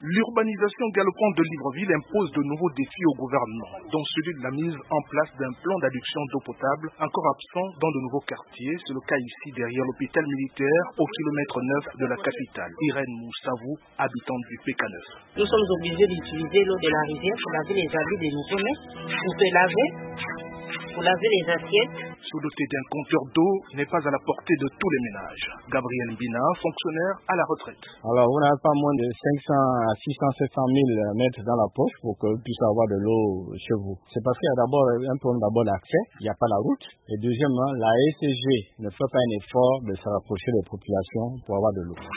L'urbanisation galopante de Libreville impose de nouveaux défis au gouvernement, dont celui de la mise en place d'un plan d'adduction d'eau potable encore absent dans de nouveaux quartiers. C'est le cas ici derrière l'hôpital militaire au kilomètre 9 de la capitale. Irène Moussavou, habitante du PK9. Nous sommes obligés d'utiliser l'eau de la rivière pour laver les habits des nouveau-nés, pour se laver, pour laver les assiettes. Se doter d'un compteur d'eau n'est pas à la portée de tous les ménages. Gabriel Mbina, fonctionnaire à la retraite. Alors, vous n'avez pas moins de 500 à 600, 700 000 mètres dans la poche pour que vous puissiez avoir de l'eau chez vous. C'est parce qu'il y a d'abord un problème d'accès, il n'y a pas la route. Et deuxièmement, la SCG ne fait pas un effort de se rapprocher des populations pour avoir de l'eau.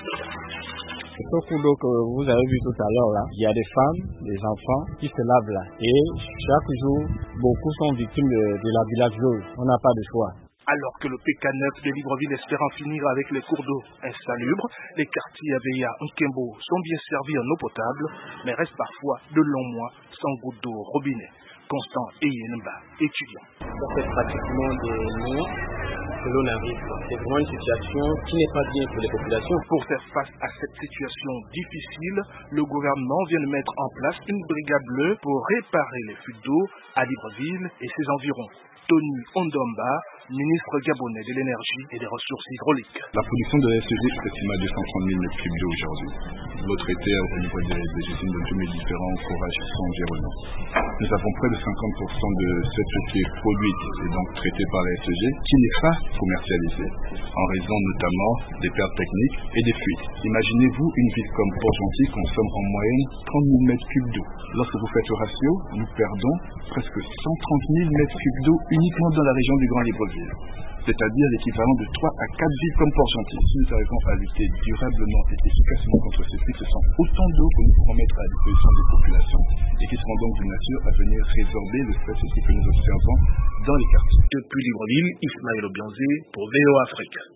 Ce cours d'eau que vous avez vu tout à l'heure là, il y a des femmes, des enfants qui se lavent là. Et chaque jour, beaucoup sont victimes de la villageoise. On n'a pas de choix. Alors que le PK9 de Libreville espère en finir avec les cours d'eau insalubres, les quartiers Aveya et Nkembo sont bien servis en eau potable, mais restent parfois de longs mois sans goutte d'eau au robinet. Constant Eyenba, étudiant. Ça fait pratiquement des mois que l'eau n'arrive pas. C'est vraiment une situation qui n'est pas bien pour les populations. Pour faire face à cette situation difficile, le gouvernement vient de mettre en place une brigade bleue pour réparer les fuites d'eau à Libreville et ses environs. Tony Ondomba, ministre gabonais de l'énergie et des ressources hydrauliques. La production de la SCG est estimée à 230 000 m3 d'eau aujourd'hui. L'eau traitée au niveau des usines de tous les différents forages environnants. Nous avons près de 50% de cette eau qui est produite et donc traitée par la SCG qui n'est pas commercialisée, en raison notamment des pertes techniques et des fuites. Imaginez-vous une ville comme Port-Gentil consomme en moyenne 30 000 m3 d'eau. Lorsque vous faites le ratio, nous perdons presque 130 000 m3 d'eau uniquement dans la région du Grand Libreville, c'est-à-dire l'équivalent de 3 à 4 villes comme Port-Gentil. Si nous arrivons à lutter durablement et efficacement contre ces fuites, ce sont autant d'eau que nous pourrons mettre à la disposition des populations et qui seront donc de nature à venir résorber le stress aussi que nous observons dans les quartiers. Depuis Libreville, Ismaël Obianzé pour VO Afrique.